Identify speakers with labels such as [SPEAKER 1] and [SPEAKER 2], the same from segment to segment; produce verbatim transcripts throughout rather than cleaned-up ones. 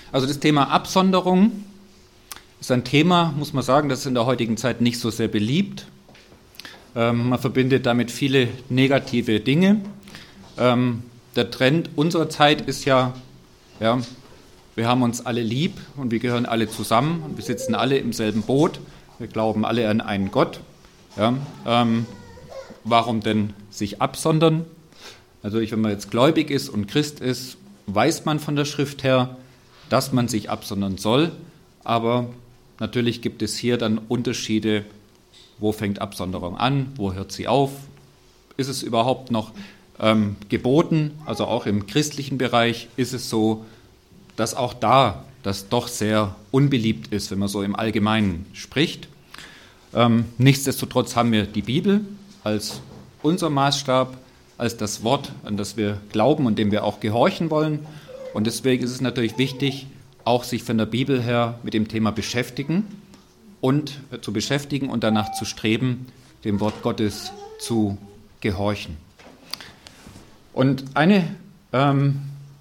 [SPEAKER 1] Also das Thema Absonderung ist ein Thema, muss man sagen, das ist in der heutigen Zeit nicht so sehr beliebt. Ähm, man verbindet damit viele negative Dinge. Ähm, der Trend unserer Zeit ist ja, ja, wir haben uns alle lieb und wir gehören alle zusammen und wir sitzen alle im selben Boot. Wir glauben alle an einen Gott. Ja, ähm, warum denn sich absondern? Also wenn man jetzt gläubig ist und Christ ist, weiß man von der Schrift her, dass man sich absondern soll. Aber natürlich gibt es hier dann Unterschiede, wo fängt Absonderung an, wo hört sie auf? Ist es überhaupt noch ähm, geboten? Also auch im christlichen Bereich ist es so, dass auch da das doch sehr unbeliebt ist, wenn man so im Allgemeinen spricht. Ähm, nichtsdestotrotz haben wir die Bibel als unser Maßstab, als das Wort, an das wir glauben und dem wir auch gehorchen wollen. Und deswegen ist es natürlich wichtig, auch sich von der Bibel her mit dem Thema beschäftigen und äh, zu beschäftigen und danach zu streben, dem Wort Gottes zu gehorchen. Und eine ähm,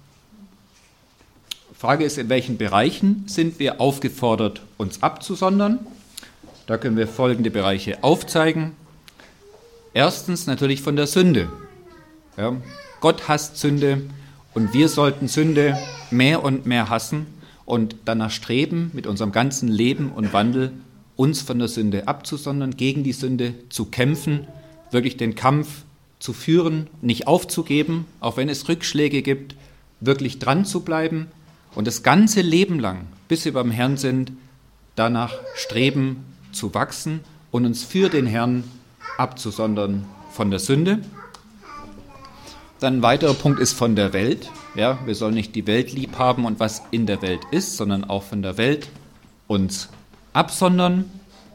[SPEAKER 1] Frage ist, in welchen Bereichen sind wir aufgefordert, uns abzusondern? Da können wir folgende Bereiche aufzeigen. Erstens natürlich von der Sünde. Ja, Gott hasst Sünde und wir sollten Sünde mehr und mehr hassen und danach streben, mit unserem ganzen Leben und Wandel uns von der Sünde abzusondern, gegen die Sünde zu kämpfen, wirklich den Kampf zu führen, nicht aufzugeben, auch wenn es Rückschläge gibt, wirklich dran zu bleiben und das ganze Leben lang, bis wir beim Herrn sind, danach streben zu wachsen und uns für den Herrn abzusondern von der Sünde. Dann ein weiterer Punkt ist von der Welt. Ja, wir sollen nicht die Welt lieb haben und was in der Welt ist, sondern auch von der Welt uns absondern.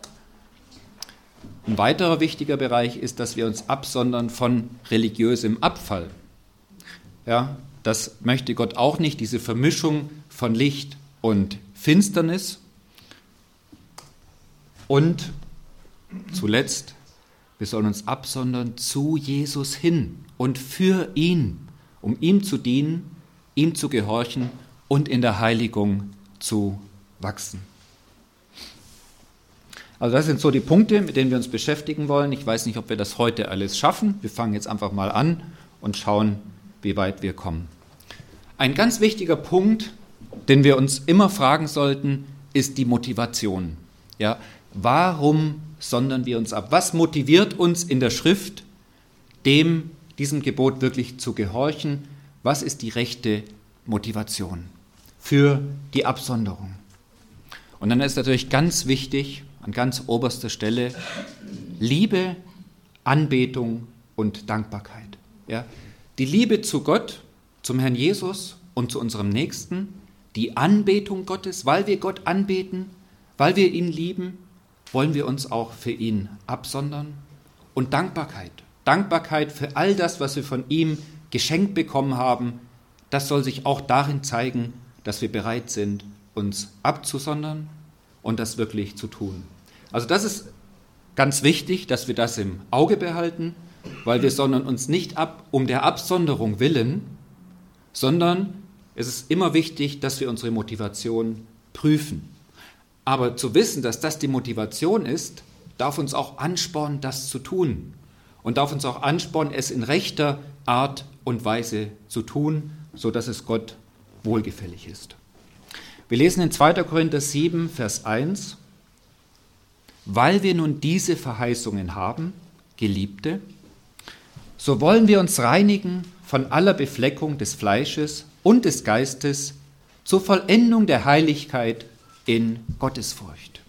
[SPEAKER 1] Ein weiterer wichtiger Bereich ist, dass wir uns absondern von religiösem Abfall. Ja, das möchte Gott auch nicht, diese Vermischung von Licht und Finsternis. Und zuletzt, wir sollen uns absondern zu Jesus hin und für ihn, um ihm zu dienen, ihm zu gehorchen und in der Heiligung zu wachsen. Also das sind so die Punkte, mit denen wir uns beschäftigen wollen. Ich weiß nicht, ob wir das heute alles schaffen. Wir fangen jetzt einfach mal an und schauen, wie weit wir kommen. Ein ganz wichtiger Punkt, den wir uns immer fragen sollten, ist die Motivation. Ja, warum sondern wir uns ab? Was motiviert uns in der Schrift, dem, diesem Gebot wirklich zu gehorchen? Was ist die rechte Motivation für die Absonderung? Und dann ist natürlich ganz wichtig, an ganz oberster Stelle, Liebe, Anbetung und Dankbarkeit. Ja? Die Liebe zu Gott, zum Herrn Jesus und zu unserem Nächsten, die Anbetung Gottes, weil wir Gott anbeten, weil wir ihn lieben, wollen wir uns auch für ihn absondern. Und Dankbarkeit. Dankbarkeit für all das, was wir von ihm geschenkt bekommen haben, das soll sich auch darin zeigen, dass wir bereit sind, uns abzusondern und das wirklich zu tun. Also das ist ganz wichtig, dass wir das im Auge behalten, weil wir sondern uns nicht ab um der Absonderung willen, sondern es ist immer wichtig, dass wir unsere Motivation prüfen. Aber zu wissen, dass das die Motivation ist, darf uns auch anspornen, das zu tun. Und darf uns auch anspornen, es in rechter Art und Weise zu tun, sodass es Gott wohlgefällig ist. Wir lesen in zweiter Korinther sieben, Vers eins. Weil wir nun diese Verheißungen haben, Geliebte, so wollen wir uns reinigen von aller Befleckung des Fleisches und des Geistes zur Vollendung der Heiligkeit in Gottesfurcht.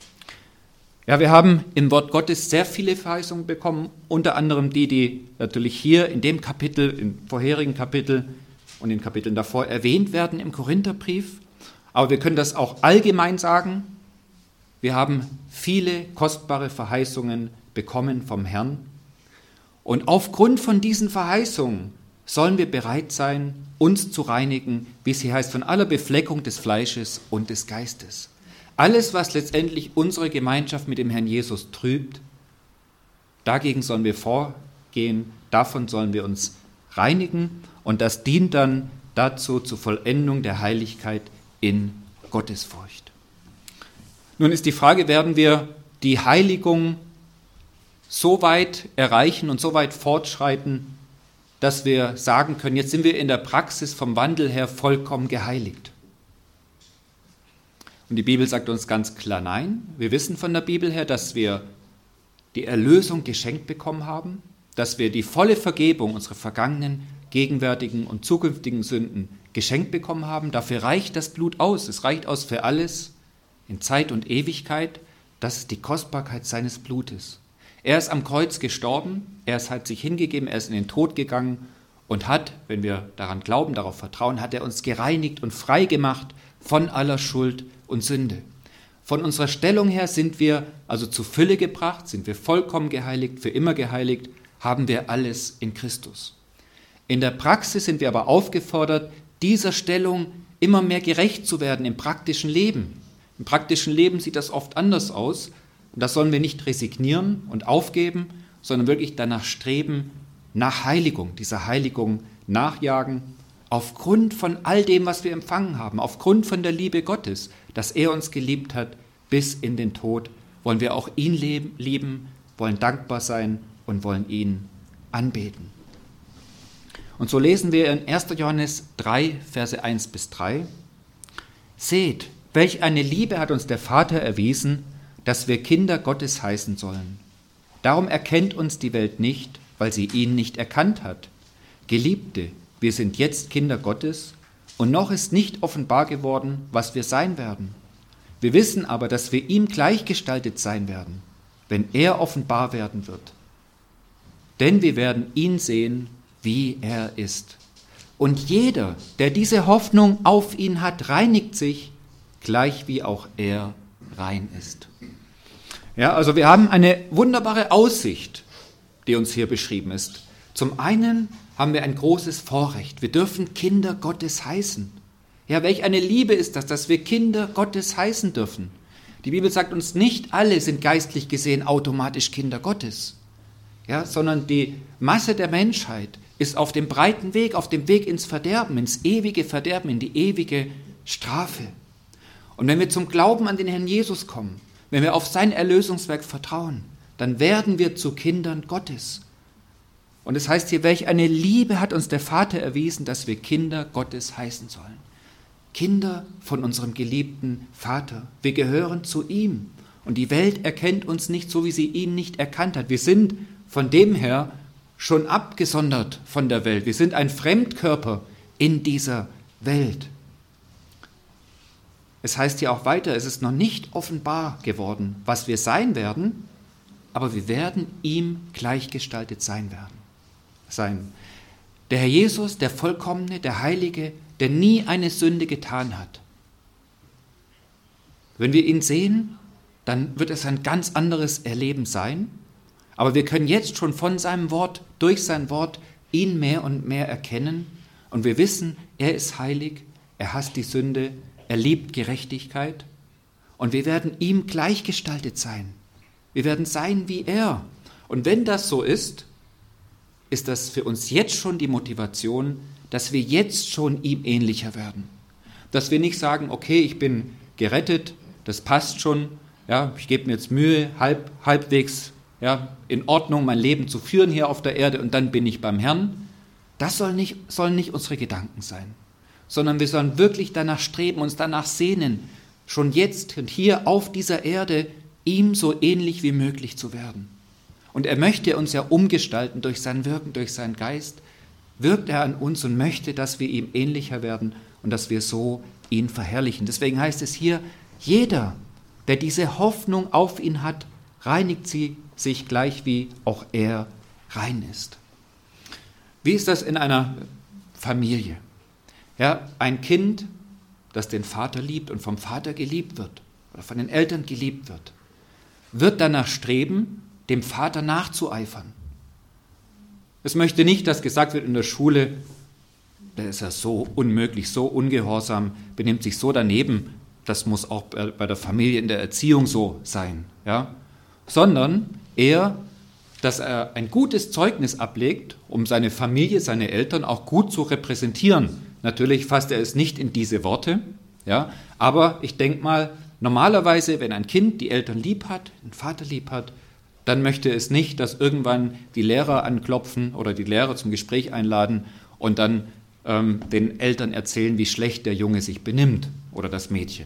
[SPEAKER 1] Ja, wir haben im Wort Gottes sehr viele Verheißungen bekommen, unter anderem die, die natürlich hier in dem Kapitel, im vorherigen Kapitel und in Kapiteln davor erwähnt werden im Korintherbrief. Aber wir können das auch allgemein sagen. Wir haben viele kostbare Verheißungen bekommen vom Herrn. Und aufgrund von diesen Verheißungen sollen wir bereit sein, uns zu reinigen, wie es hier heißt, von aller Befleckung des Fleisches und des Geistes. Alles, was letztendlich unsere Gemeinschaft mit dem Herrn Jesus trübt, dagegen sollen wir vorgehen, davon sollen wir uns reinigen und das dient dann dazu zur Vollendung der Heiligkeit in Gottesfurcht. Nun ist die Frage, werden wir die Heiligung so weit erreichen und so weit fortschreiten, dass wir sagen können, jetzt sind wir in der Praxis vom Wandel her vollkommen geheiligt. Und die Bibel sagt uns ganz klar nein. Wir wissen von der Bibel her, dass wir die Erlösung geschenkt bekommen haben, dass wir die volle Vergebung unserer vergangenen, gegenwärtigen und zukünftigen Sünden geschenkt bekommen haben. Dafür reicht das Blut aus. Es reicht aus für alles in Zeit und Ewigkeit. Das ist die Kostbarkeit seines Blutes. Er ist am Kreuz gestorben, er hat sich hingegeben, er ist in den Tod gegangen und hat, wenn wir daran glauben, darauf vertrauen, hat er uns gereinigt und frei gemacht von aller Schuld und Sünde. Von unserer Stellung her sind wir also zu Fülle gebracht, sind wir vollkommen geheiligt, für immer geheiligt, haben wir alles in Christus. In der Praxis sind wir aber aufgefordert, dieser Stellung immer mehr gerecht zu werden im praktischen Leben. Im praktischen Leben sieht das oft anders aus. Und das sollen wir nicht resignieren und aufgeben, sondern wirklich danach streben, nach Heiligung, dieser Heiligung nachjagen, aufgrund von all dem, was wir empfangen haben, aufgrund von der Liebe Gottes, dass er uns geliebt hat bis in den Tod, wollen wir auch ihn lieben, wollen dankbar sein und wollen ihn anbeten. Und so lesen wir in erster Johannes drei, Verse eins bis drei. Seht, welch eine Liebe hat uns der Vater erwiesen, dass wir Kinder Gottes heißen sollen. Darum erkennt uns die Welt nicht, weil sie ihn nicht erkannt hat. Geliebte, wir sind jetzt Kinder Gottes und noch ist nicht offenbar geworden, was wir sein werden. Wir wissen aber, dass wir ihm gleichgestaltet sein werden, wenn er offenbar werden wird. Denn wir werden ihn sehen, wie er ist. Und jeder, der diese Hoffnung auf ihn hat, reinigt sich, gleich wie auch er rein ist. Ja, also wir haben eine wunderbare Aussicht, die uns hier beschrieben ist. Zum einen haben wir ein großes Vorrecht. Wir dürfen Kinder Gottes heißen. Ja, welch eine Liebe ist das, dass wir Kinder Gottes heißen dürfen. Die Bibel sagt uns, nicht alle sind geistlich gesehen automatisch Kinder Gottes, ja, sondern die Masse der Menschheit ist auf dem breiten Weg, auf dem Weg ins Verderben, ins ewige Verderben, in die ewige Strafe. Und wenn wir zum Glauben an den Herrn Jesus kommen, wenn wir auf sein Erlösungswerk vertrauen, dann werden wir zu Kindern Gottes. Und es heißt hier, welch eine Liebe hat uns der Vater erwiesen, dass wir Kinder Gottes heißen sollen. Kinder von unserem geliebten Vater. Wir gehören zu ihm. Und die Welt erkennt uns nicht so, wie sie ihn nicht erkannt hat. Wir sind von dem her schon abgesondert von der Welt. Wir sind ein Fremdkörper in dieser Welt. Es heißt hier auch weiter, es ist noch nicht offenbar geworden, was wir sein werden, aber wir werden ihm gleichgestaltet sein werden. Sein. Der Herr Jesus, der Vollkommene, der Heilige, der nie eine Sünde getan hat. Wenn wir ihn sehen, dann wird es ein ganz anderes Erleben sein, aber wir können jetzt schon von seinem Wort, durch sein Wort, ihn mehr und mehr erkennen und wir wissen, er ist heilig, er hasst die Sünde, er liebt Gerechtigkeit und wir werden ihm gleichgestaltet sein. Wir werden sein wie er. Und wenn das so ist, ist das für uns jetzt schon die Motivation, dass wir jetzt schon ihm ähnlicher werden. Dass wir nicht sagen, okay, ich bin gerettet, das passt schon, ja, ich gebe mir jetzt Mühe, halb, halbwegs ja, in Ordnung mein Leben zu führen hier auf der Erde und dann bin ich beim Herrn. Das soll nicht, sollen nicht unsere Gedanken sein, sondern wir sollen wirklich danach streben, uns danach sehnen, schon jetzt und hier auf dieser Erde ihm so ähnlich wie möglich zu werden. Und er möchte uns ja umgestalten durch sein Wirken, durch seinen Geist, wirkt er an uns und möchte, dass wir ihm ähnlicher werden und dass wir so ihn verherrlichen. Deswegen heißt es hier, jeder, der diese Hoffnung auf ihn hat, reinigt sie sich gleich wie auch er rein ist. Wie ist das in einer Familie? Ja, ein Kind, das den Vater liebt und vom Vater geliebt wird oder von den Eltern geliebt wird, wird danach streben, dem Vater nachzueifern. Es möchte nicht, dass gesagt wird in der Schule, der ist ja so unmöglich, so ungehorsam, benimmt sich so daneben, das muss auch bei der Familie in der Erziehung so sein, ja? Sondern eher, dass er ein gutes Zeugnis ablegt, um seine Familie, seine Eltern auch gut zu repräsentieren. Natürlich fasst er es nicht in diese Worte, Ja? Aber ich denke mal, normalerweise, wenn ein Kind die Eltern lieb hat, den Vater lieb hat, dann möchte es nicht, dass irgendwann die Lehrer anklopfen oder die Lehrer zum Gespräch einladen und dann ähm, den Eltern erzählen, wie schlecht der Junge sich benimmt oder das Mädchen.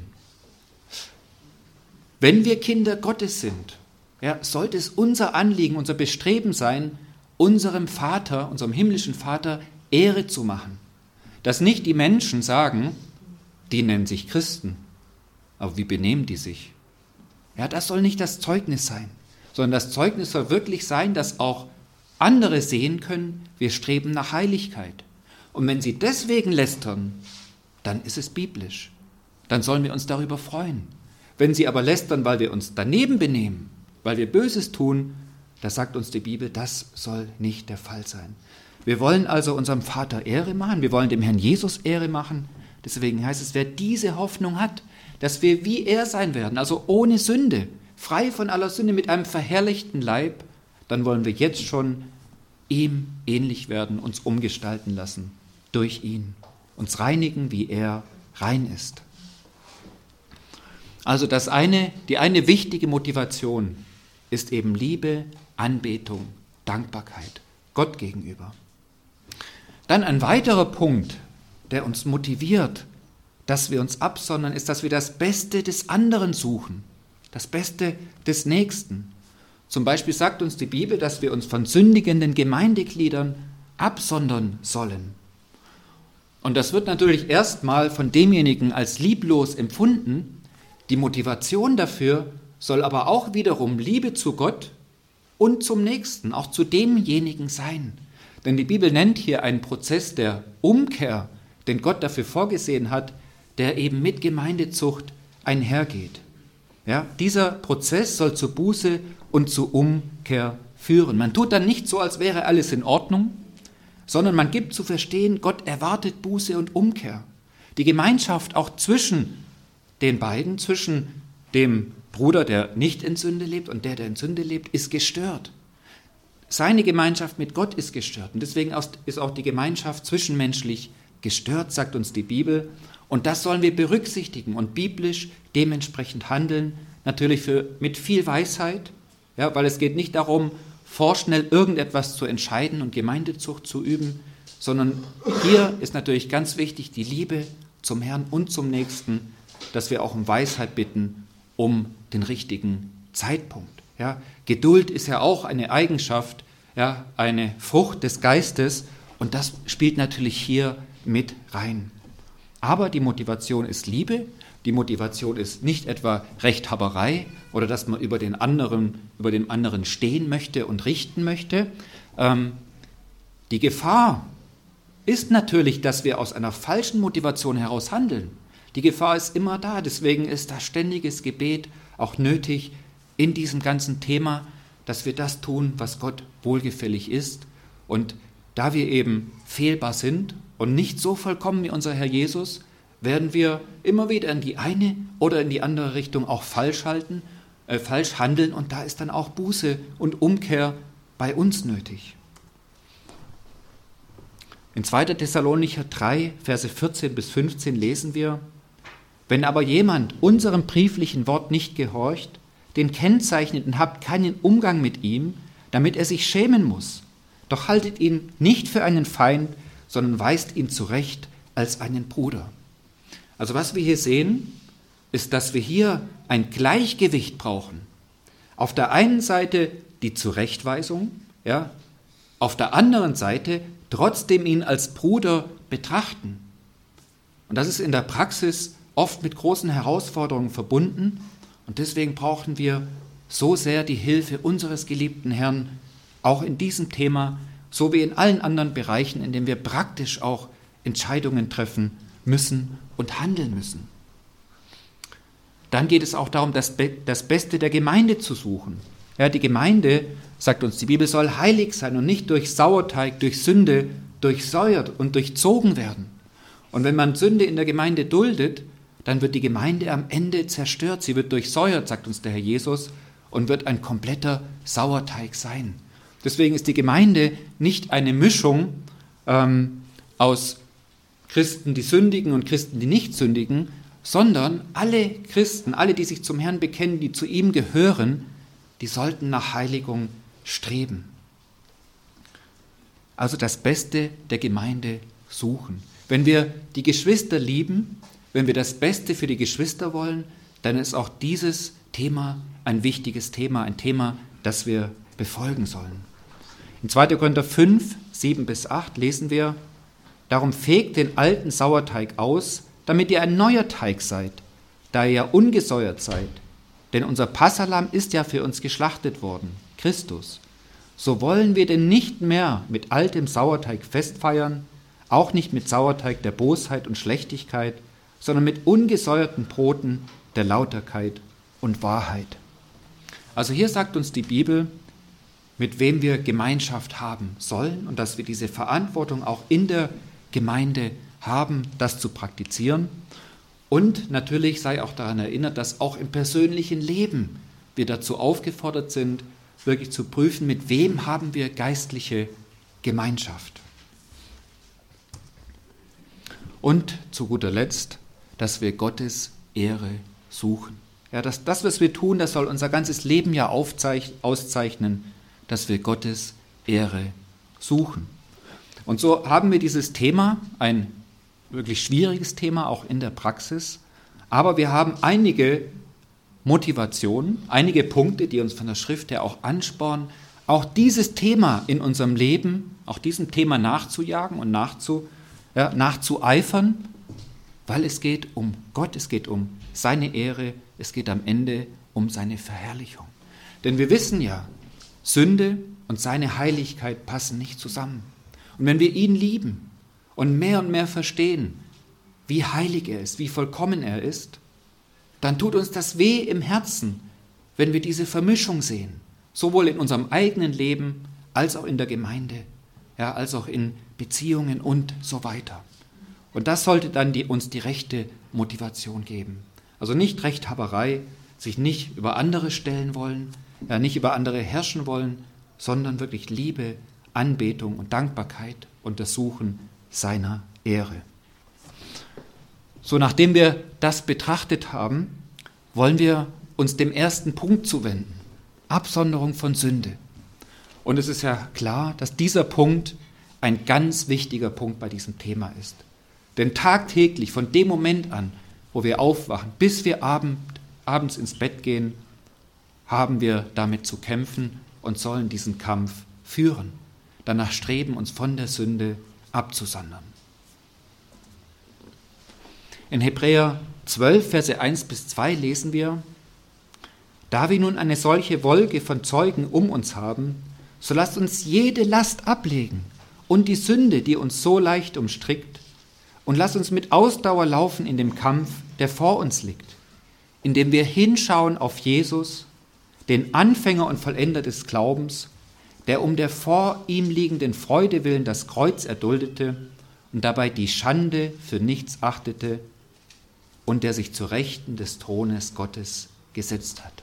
[SPEAKER 1] Wenn wir Kinder Gottes sind, ja, sollte es unser Anliegen, unser Bestreben sein, unserem Vater, unserem himmlischen Vater Ehre zu machen. Dass nicht die Menschen sagen, die nennen sich Christen, aber wie benehmen die sich? Ja, das soll nicht das Zeugnis sein, sondern das Zeugnis soll wirklich sein, dass auch andere sehen können, wir streben nach Heiligkeit. Und wenn sie deswegen lästern, dann ist es biblisch. Dann sollen wir uns darüber freuen. Wenn sie aber lästern, weil wir uns daneben benehmen, weil wir Böses tun, da sagt uns die Bibel, das soll nicht der Fall sein. Wir wollen also unserem Vater Ehre machen, wir wollen dem Herrn Jesus Ehre machen. Deswegen heißt es, wer diese Hoffnung hat, dass wir wie er sein werden, also ohne Sünde, frei von aller Sünde, mit einem verherrlichten Leib, dann wollen wir jetzt schon ihm ähnlich werden, uns umgestalten lassen durch ihn, uns reinigen, wie er rein ist. Also das eine, die eine wichtige Motivation ist eben Liebe, Anbetung, Dankbarkeit Gott gegenüber. Dann ein weiterer Punkt, der uns motiviert, dass wir uns absondern, ist, dass wir das Beste des anderen suchen, das Beste des Nächsten. Zum Beispiel sagt uns die Bibel, dass wir uns von sündigenden Gemeindegliedern absondern sollen. Und das wird natürlich erstmal von demjenigen als lieblos empfunden. Die Motivation dafür soll aber auch wiederum Liebe zu Gott und zum Nächsten, auch zu demjenigen sein. Denn die Bibel nennt hier einen Prozess der Umkehr, den Gott dafür vorgesehen hat, der eben mit Gemeindezucht einhergeht. Ja, dieser Prozess soll zu Buße und zu Umkehr führen. Man tut dann nicht so, als wäre alles in Ordnung, sondern man gibt zu verstehen, Gott erwartet Buße und Umkehr. Die Gemeinschaft auch zwischen den beiden, zwischen dem Bruder, der nicht in Sünde lebt, und der, der in Sünde lebt, ist gestört. Seine Gemeinschaft mit Gott ist gestört. Und deswegen ist auch die Gemeinschaft zwischenmenschlich gestört, sagt uns die Bibel. Und das sollen wir berücksichtigen und biblisch dementsprechend handeln. Natürlich für, mit viel Weisheit, ja, weil es geht nicht darum, vorschnell irgendetwas zu entscheiden und Gemeindezucht zu üben, sondern hier ist natürlich ganz wichtig die Liebe zum Herrn und zum Nächsten, dass wir auch um Weisheit bitten, um den richtigen Zeitpunkt. Ja, Geduld ist ja auch eine Eigenschaft, ja, eine Frucht des Geistes, und das spielt natürlich hier mit rein. Aber die Motivation ist Liebe, die Motivation ist nicht etwa Rechthaberei oder dass man über den anderen, über den anderen stehen möchte und richten möchte. Ähm, die Gefahr ist natürlich, dass wir aus einer falschen Motivation heraus handeln. Die Gefahr ist immer da, deswegen ist das ständiges Gebet auch nötig in diesem ganzen Thema, dass wir das tun, was Gott wohlgefällig ist. Und da wir eben fehlbar sind und nicht so vollkommen wie unser Herr Jesus, werden wir immer wieder in die eine oder in die andere Richtung auch falsch halten, äh, falsch handeln, und da ist dann auch Buße und Umkehr bei uns nötig. In zweiter Thessalonicher drei, Verse vierzehn bis fünfzehn lesen wir: Wenn aber jemand unserem brieflichen Wort nicht gehorcht, den kennzeichnet und habt keinen Umgang mit ihm, damit er sich schämen muss. Doch haltet ihn nicht für einen Feind, sondern weist ihn zurecht als einen Bruder. Also was wir hier sehen, ist, dass wir hier ein Gleichgewicht brauchen. Auf der einen Seite die Zurechtweisung, ja, auf der anderen Seite trotzdem ihn als Bruder betrachten. Und das ist in der Praxis oft mit großen Herausforderungen verbunden, und deswegen brauchen wir so sehr die Hilfe unseres geliebten Herrn, auch in diesem Thema, so wie in allen anderen Bereichen, in denen wir praktisch auch Entscheidungen treffen müssen und handeln müssen. Dann geht es auch darum, das, Be- das Beste der Gemeinde zu suchen. Ja, die Gemeinde, sagt uns die Bibel, soll heilig sein und nicht durch Sauerteig, durch Sünde durchsäuert und durchzogen werden. Und wenn man Sünde in der Gemeinde duldet, dann wird die Gemeinde am Ende zerstört. Sie wird durchsäuert, sagt uns der Herr Jesus, und wird ein kompletter Sauerteig sein. Deswegen ist die Gemeinde nicht eine Mischung ähm, aus Christen, die sündigen, und Christen, die nicht sündigen, sondern alle Christen, alle, die sich zum Herrn bekennen, die zu ihm gehören, die sollten nach Heiligung streben. Also das Beste der Gemeinde suchen. Wenn wir die Geschwister lieben, wenn wir das Beste für die Geschwister wollen, dann ist auch dieses Thema ein wichtiges Thema, ein Thema, das wir befolgen sollen. In zweiter Korinther fünf, sieben bis acht lesen wir: Darum fegt den alten Sauerteig aus, damit ihr ein neuer Teig seid, da ihr ja ungesäuert seid. Denn unser Passahlamm ist ja für uns geschlachtet worden, Christus. So wollen wir denn nicht mehr mit altem Sauerteig festfeiern, auch nicht mit Sauerteig der Bosheit und Schlechtigkeit, sondern mit ungesäuerten Broten der Lauterkeit und Wahrheit. Also hier sagt uns die Bibel, mit wem wir Gemeinschaft haben sollen und dass wir diese Verantwortung auch in der Gemeinde haben, das zu praktizieren. Und natürlich sei auch daran erinnert, dass auch im persönlichen Leben wir dazu aufgefordert sind, wirklich zu prüfen, mit wem haben wir geistliche Gemeinschaft. Und zu guter Letzt, dass wir Gottes Ehre suchen. Ja, das, das, was wir tun, das soll unser ganzes Leben ja auszeichnen, dass wir Gottes Ehre suchen. Und so haben wir dieses Thema, ein wirklich schwieriges Thema, auch in der Praxis, aber wir haben einige Motivationen, einige Punkte, die uns von der Schrift her auch anspornen, auch dieses Thema in unserem Leben, auch diesem Thema nachzujagen und nachzu, ja, nachzueifern, weil es geht um Gott, es geht um seine Ehre, es geht am Ende um seine Verherrlichung. Denn wir wissen ja, Sünde und seine Heiligkeit passen nicht zusammen. Und wenn wir ihn lieben und mehr und mehr verstehen, wie heilig er ist, wie vollkommen er ist, dann tut uns das weh im Herzen, wenn wir diese Vermischung sehen, sowohl in unserem eigenen Leben als auch in der Gemeinde, ja, als auch in Beziehungen und so weiter. Und das sollte dann die, uns die rechte Motivation geben. Also nicht Rechthaberei, sich nicht über andere stellen wollen, ja, nicht über andere herrschen wollen, sondern wirklich Liebe, Anbetung und Dankbarkeit und das Suchen seiner Ehre. So, nachdem wir das betrachtet haben, wollen wir uns dem ersten Punkt zuwenden: Absonderung von Sünde. Und es ist ja klar, dass dieser Punkt ein ganz wichtiger Punkt bei diesem Thema ist. Denn tagtäglich, von dem Moment an, wo wir aufwachen, bis wir abend, abends ins Bett gehen, haben wir damit zu kämpfen und sollen diesen Kampf führen. Danach streben, uns von der Sünde abzusondern. In Hebräer zwölf, Verse eins bis zwei lesen wir: Da wir nun eine solche Wolke von Zeugen um uns haben, so lasst uns jede Last ablegen und die Sünde, die uns so leicht umstrickt, und lasst uns mit Ausdauer laufen in dem Kampf, der vor uns liegt, indem wir hinschauen auf Jesus, den Anfänger und Vollender des Glaubens, der um der vor ihm liegenden Freude willen das Kreuz erduldete und dabei die Schande für nichts achtete und der sich zur Rechten des Thrones Gottes gesetzt hat.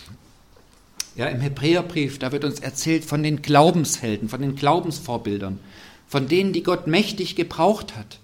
[SPEAKER 1] Ja, im Hebräerbrief, da wird uns erzählt von den Glaubenshelden, von den Glaubensvorbildern, von denen, die Gott mächtig gebraucht hat,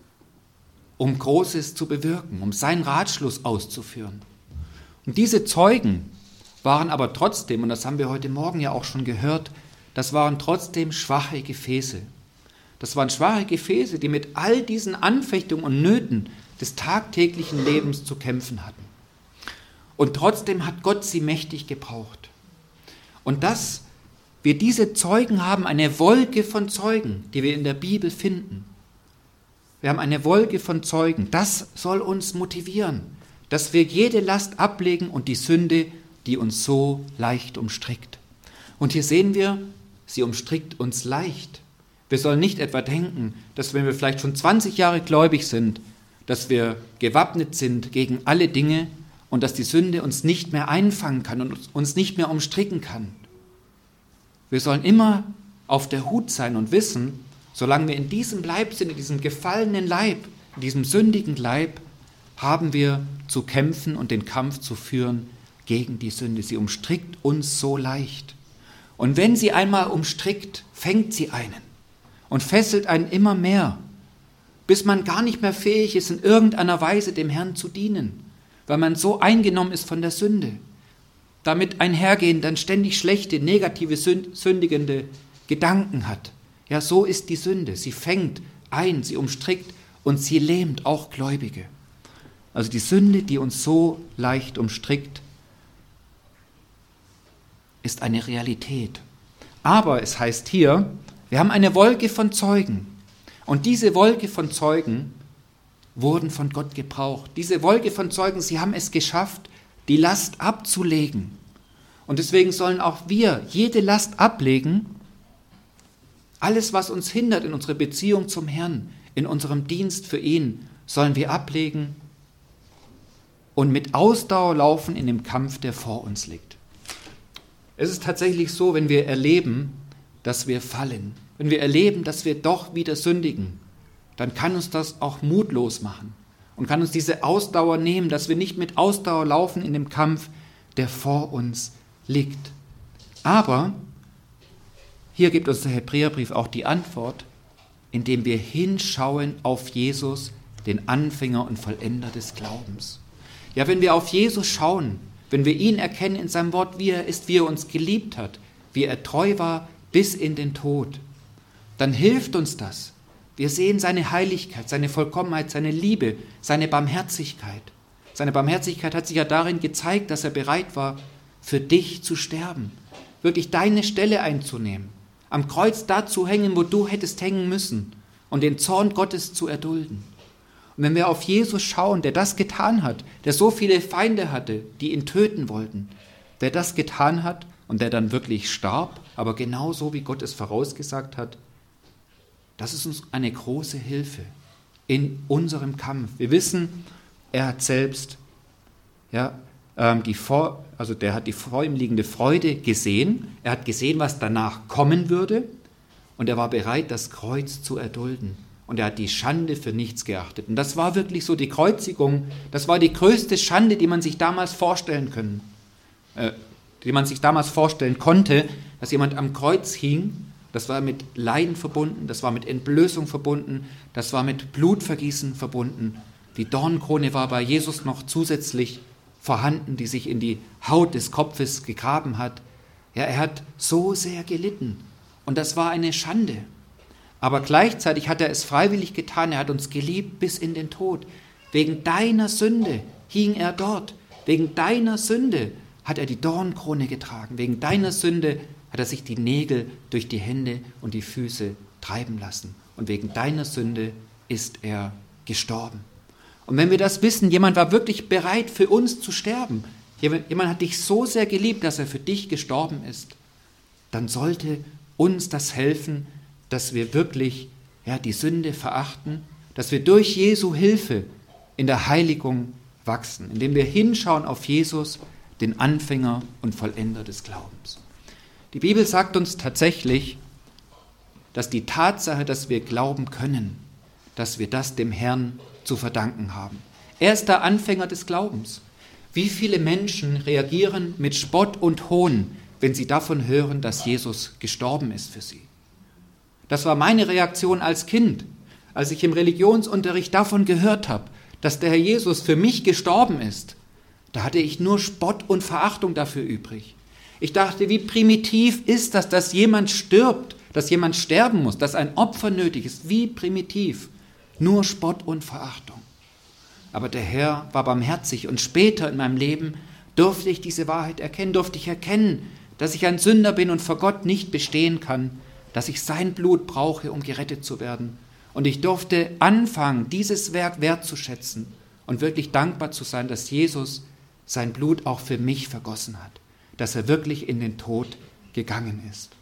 [SPEAKER 1] um Großes zu bewirken, um seinen Ratschluss auszuführen. Und diese Zeugen waren aber trotzdem, und das haben wir heute Morgen ja auch schon gehört, das waren trotzdem schwache Gefäße. Das waren schwache Gefäße, die mit all diesen Anfechtungen und Nöten des tagtäglichen Lebens zu kämpfen hatten. Und trotzdem hat Gott sie mächtig gebraucht. Und dass wir diese Zeugen haben, eine Wolke von Zeugen, die wir in der Bibel finden. Wir haben eine Wolke von Zeugen. Das soll uns motivieren, dass wir jede Last ablegen und die Sünde, die uns so leicht umstrickt. Und hier sehen wir, sie umstrickt uns leicht. Wir sollen nicht etwa denken, dass wenn wir vielleicht schon zwanzig Jahre gläubig sind, dass wir gewappnet sind gegen alle Dinge und dass die Sünde uns nicht mehr einfangen kann und uns nicht mehr umstricken kann. Wir sollen immer auf der Hut sein und wissen, solange wir in diesem Leib sind, in diesem gefallenen Leib, in diesem sündigen Leib, haben wir zu kämpfen und den Kampf zu führen gegen die Sünde. Sie umstrickt uns so leicht. Und wenn sie einmal umstrickt, fängt sie einen und fesselt einen immer mehr, bis man gar nicht mehr fähig ist, in irgendeiner Weise dem Herrn zu dienen, weil man so eingenommen ist von der Sünde. Damit einhergehen dann ständig schlechte, negative, sündigende Gedanken hat. Ja, so ist die Sünde. Sie fängt ein, sie umstrickt und sie lähmt auch Gläubige. Also die Sünde, die uns so leicht umstrickt, ist eine Realität. Aber es heißt hier, wir haben eine Wolke von Zeugen. Und diese Wolke von Zeugen wurden von Gott gebraucht. Diese Wolke von Zeugen, sie haben es geschafft, die Last abzulegen. Und deswegen sollen auch wir jede Last ablegen. Alles, was uns hindert in unserer Beziehung zum Herrn, in unserem Dienst für ihn, sollen wir ablegen und mit Ausdauer laufen in dem Kampf, der vor uns liegt. Es ist tatsächlich so, wenn wir erleben, dass wir fallen, wenn wir erleben, dass wir doch wieder sündigen, dann kann uns das auch mutlos machen und kann uns diese Ausdauer nehmen, dass wir nicht mit Ausdauer laufen in dem Kampf, der vor uns liegt. Aber hier gibt uns der Hebräerbrief auch die Antwort, indem wir hinschauen auf Jesus, den Anfänger und Vollender des Glaubens. Ja, wenn wir auf Jesus schauen, wenn wir ihn erkennen in seinem Wort, wie er ist, wie er uns geliebt hat, wie er treu war bis in den Tod, dann hilft uns das. Wir sehen seine Heiligkeit, seine Vollkommenheit, seine Liebe, seine Barmherzigkeit. Seine Barmherzigkeit hat sich ja darin gezeigt, dass er bereit war, für dich zu sterben, wirklich deine Stelle einzunehmen, am Kreuz da zu hängen, wo du hättest hängen müssen und den Zorn Gottes zu erdulden. Und wenn wir auf Jesus schauen, der das getan hat, der so viele Feinde hatte, die ihn töten wollten, der das getan hat und der dann wirklich starb, aber genauso wie Gott es vorausgesagt hat, das ist uns eine große Hilfe in unserem Kampf. Wir wissen, er hat selbst, ja, ähm, die vor, also der hat die vor ihm liegende Freude gesehen. Er hat gesehen, was danach kommen würde, und er war bereit, das Kreuz zu erdulden. Und er hat die Schande für nichts geachtet. Und das war wirklich so, die Kreuzigung, das war die größte Schande, die man sich damals vorstellen können, äh, die man sich damals vorstellen konnte, dass jemand am Kreuz hing. Das war mit Leiden verbunden, das war mit Entblößung verbunden, das war mit Blutvergießen verbunden. Die Dornenkrone war bei Jesus noch zusätzlich vorhanden, die sich in die Haut des Kopfes gegraben hat. Ja, er hat so sehr gelitten und das war eine Schande. Aber gleichzeitig hat er es freiwillig getan, er hat uns geliebt bis in den Tod. Wegen deiner Sünde hing er dort, wegen deiner Sünde hat er die Dornenkrone getragen, wegen deiner Sünde hat er sich die Nägel durch die Hände und die Füße treiben lassen. Und wegen deiner Sünde ist er gestorben. Und wenn wir das wissen, jemand war wirklich bereit für uns zu sterben, jemand hat dich so sehr geliebt, dass er für dich gestorben ist, dann sollte uns das helfen, dass wir wirklich ja, die Sünde verachten, dass wir durch Jesu Hilfe in der Heiligung wachsen, indem wir hinschauen auf Jesus, den Anfänger und Vollender des Glaubens. Die Bibel sagt uns tatsächlich, dass die Tatsache, dass wir glauben können, dass wir das dem Herrn zu verdanken haben. Er ist der Anfänger des Glaubens. Wie viele Menschen reagieren mit Spott und Hohn, wenn sie davon hören, dass Jesus gestorben ist für sie? Das war meine Reaktion als Kind, als ich im Religionsunterricht davon gehört habe, dass der Herr Jesus für mich gestorben ist. Da hatte ich nur Spott und Verachtung dafür übrig. Ich dachte, wie primitiv ist das, dass jemand stirbt, dass jemand sterben muss, dass ein Opfer nötig ist. Wie primitiv. Nur Spott und Verachtung. Aber der Herr war barmherzig und später in meinem Leben durfte ich diese Wahrheit erkennen, durfte ich erkennen, dass ich ein Sünder bin und vor Gott nicht bestehen kann, dass ich sein Blut brauche, um gerettet zu werden. Und ich durfte anfangen, dieses Werk wertzuschätzen und wirklich dankbar zu sein, dass Jesus sein Blut auch für mich vergossen hat, dass er wirklich in den Tod gegangen ist.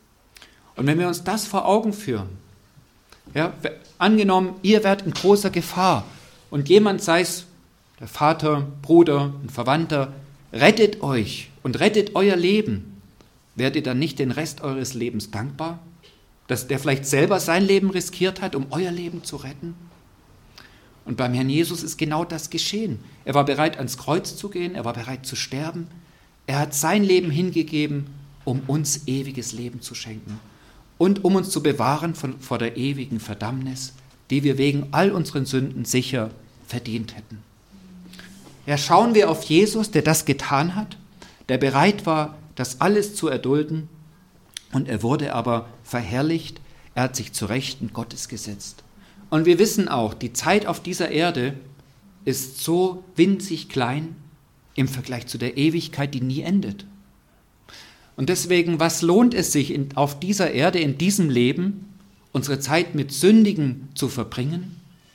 [SPEAKER 1] Und wenn wir uns das vor Augen führen, ja, angenommen, ihr werdet in großer Gefahr und jemand, sei es der Vater, Bruder, ein Verwandter, rettet euch und rettet euer Leben, werdet ihr dann nicht den Rest eures Lebens dankbar, dass der vielleicht selber sein Leben riskiert hat, um euer Leben zu retten? Und beim Herrn Jesus ist genau das geschehen. Er war bereit, ans Kreuz zu gehen, er war bereit zu sterben. Er hat sein Leben hingegeben, um uns ewiges Leben zu schenken und um uns zu bewahren von, vor der ewigen Verdammnis, die wir wegen all unseren Sünden sicher verdient hätten. Ja, schauen wir auf Jesus, der das getan hat, der bereit war, das alles zu erdulden, und er wurde aber verherrlicht, er hat sich zu Rechten Gottes gesetzt. Und wir wissen auch, die Zeit auf dieser Erde ist so winzig klein im Vergleich zu der Ewigkeit, die nie endet. Und deswegen, was lohnt es sich in, auf dieser Erde, in diesem Leben, unsere Zeit mit Sündigen zu verbringen?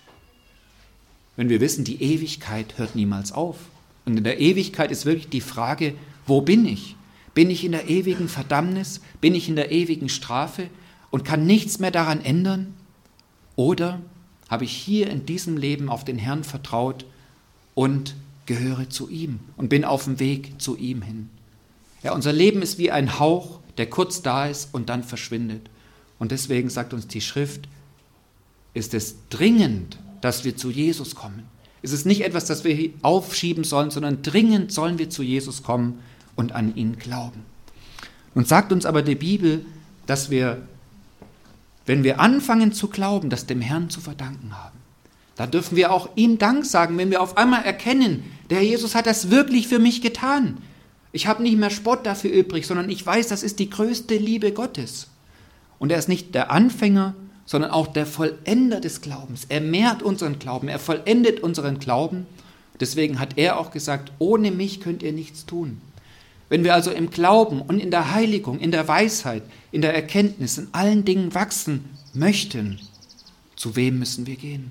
[SPEAKER 1] Wenn wir wissen, die Ewigkeit hört niemals auf. Und in der Ewigkeit ist wirklich die Frage, wo bin ich? Bin ich in der ewigen Verdammnis? Bin ich in der ewigen Strafe und kann nichts mehr daran ändern? Oder habe ich hier in diesem Leben auf den Herrn vertraut und gehöre zu ihm und bin auf dem Weg zu ihm hin? Ja, unser Leben ist wie ein Hauch, der kurz da ist und dann verschwindet. Und deswegen sagt uns die Schrift, ist es dringend, dass wir zu Jesus kommen. Es ist nicht etwas, das wir aufschieben sollen, sondern dringend sollen wir zu Jesus kommen und an ihn glauben. Nun sagt uns aber die Bibel, dass wir, wenn wir anfangen zu glauben, das dem Herrn zu verdanken haben, dann dürfen wir auch ihm Dank sagen, wenn wir auf einmal erkennen, der Herr Jesus hat das wirklich für mich getan. Ich habe nicht mehr Spott dafür übrig, sondern ich weiß, das ist die größte Liebe Gottes. Und er ist nicht der Anfänger, sondern auch der Vollender des Glaubens. Er mehrt unseren Glauben, er vollendet unseren Glauben. Deswegen hat er auch gesagt, ohne mich könnt ihr nichts tun. Wenn wir also im Glauben und in der Heiligung, in der Weisheit, in der Erkenntnis, in allen Dingen wachsen möchten, zu wem müssen wir gehen?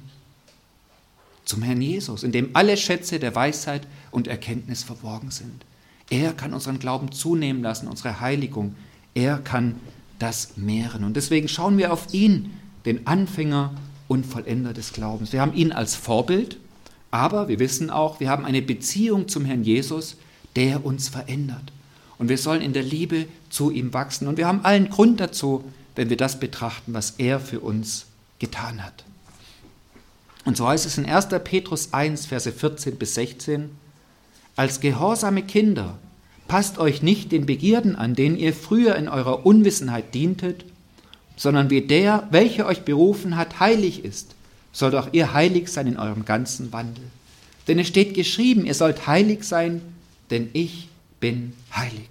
[SPEAKER 1] Zum Herrn Jesus, in dem alle Schätze der Weisheit und Erkenntnis verborgen sind. Er kann unseren Glauben zunehmen lassen, unsere Heiligung. Er kann das mehren. Und deswegen schauen wir auf ihn, den Anfänger und Vollender des Glaubens. Wir haben ihn als Vorbild, aber wir wissen auch, wir haben eine Beziehung zum Herrn Jesus, der uns verändert. Und wir sollen in der Liebe zu ihm wachsen. Und wir haben allen Grund dazu, wenn wir das betrachten, was er für uns getan hat. Und so heißt es in erster Petrus eins, Verse vierzehn bis sechzehn, als gehorsame Kinder, passt euch nicht den Begierden an, denen ihr früher in eurer Unwissenheit dientet, sondern wie der, welcher euch berufen hat, heilig ist, sollt auch ihr heilig sein in eurem ganzen Wandel. Denn es steht geschrieben, ihr sollt heilig sein, denn ich bin heilig.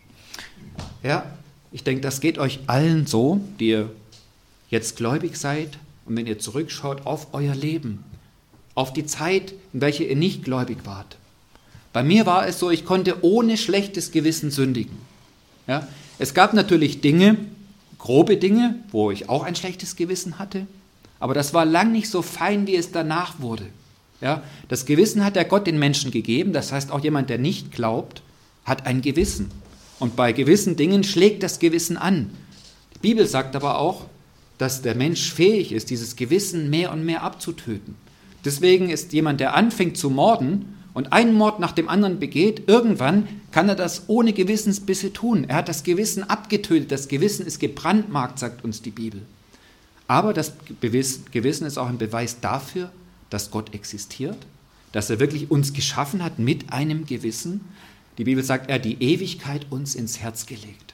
[SPEAKER 1] Ja, ich denke, das geht euch allen so, die ihr jetzt gläubig seid und wenn ihr zurückschaut auf euer Leben, auf die Zeit, in welcher ihr nicht gläubig wart. Bei mir war es so, ich konnte ohne schlechtes Gewissen sündigen. Ja, es gab natürlich Dinge, grobe Dinge, wo ich auch ein schlechtes Gewissen hatte, aber das war lang nicht so fein, wie es danach wurde. Ja, das Gewissen hat der Gott den Menschen gegeben, das heißt auch jemand, der nicht glaubt, hat ein Gewissen. Und bei gewissen Dingen schlägt das Gewissen an. Die Bibel sagt aber auch, dass der Mensch fähig ist, dieses Gewissen mehr und mehr abzutöten. Deswegen ist jemand, der anfängt zu morden und einen Mord nach dem anderen begeht, irgendwann kann er das ohne Gewissensbisse tun. Er hat das Gewissen abgetötet, das Gewissen ist gebrandmarkt, sagt uns die Bibel. Aber das Gewissen ist auch ein Beweis dafür, dass Gott existiert, dass er wirklich uns geschaffen hat mit einem Gewissen. Die Bibel sagt, er hat die Ewigkeit uns ins Herz gelegt.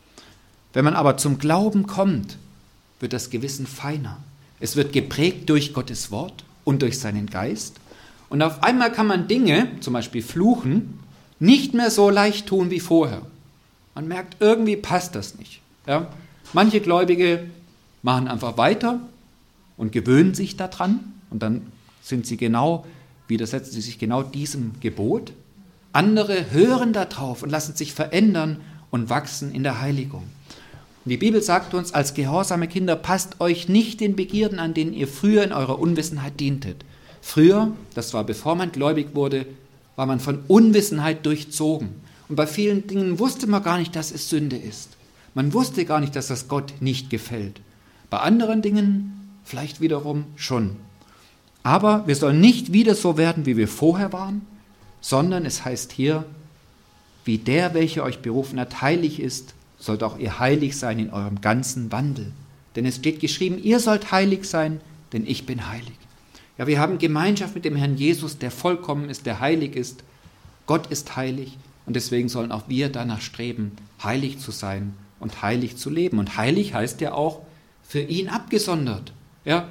[SPEAKER 1] Wenn man aber zum Glauben kommt, wird das Gewissen feiner. Es wird geprägt durch Gottes Wort und durch seinen Geist. Und auf einmal kann man Dinge, zum Beispiel Fluchen, nicht mehr so leicht tun wie vorher. Man merkt, irgendwie passt das nicht. Ja? Manche Gläubige machen einfach weiter und gewöhnen sich daran und dann sind sie genau, widersetzen sie sich genau diesem Gebot. Andere hören darauf und lassen sich verändern und wachsen in der Heiligung. Und die Bibel sagt uns, als gehorsame Kinder, passt euch nicht den Begierden an, denen ihr früher in eurer Unwissenheit dientet. Früher, das war bevor man gläubig wurde, war man von Unwissenheit durchzogen. Und bei vielen Dingen wusste man gar nicht, dass es Sünde ist. Man wusste gar nicht, dass das Gott nicht gefällt. Bei anderen Dingen vielleicht wiederum schon. Aber wir sollen nicht wieder so werden, wie wir vorher waren, sondern es heißt hier, wie der, welcher euch berufen hat, heilig ist, sollt auch ihr heilig sein in eurem ganzen Wandel. Denn es steht geschrieben, ihr sollt heilig sein, denn ich bin heilig. Ja, wir haben Gemeinschaft mit dem Herrn Jesus, der vollkommen ist, der heilig ist. Gott ist heilig und deswegen sollen auch wir danach streben, heilig zu sein und heilig zu leben. Und heilig heißt ja auch für ihn abgesondert. Ja,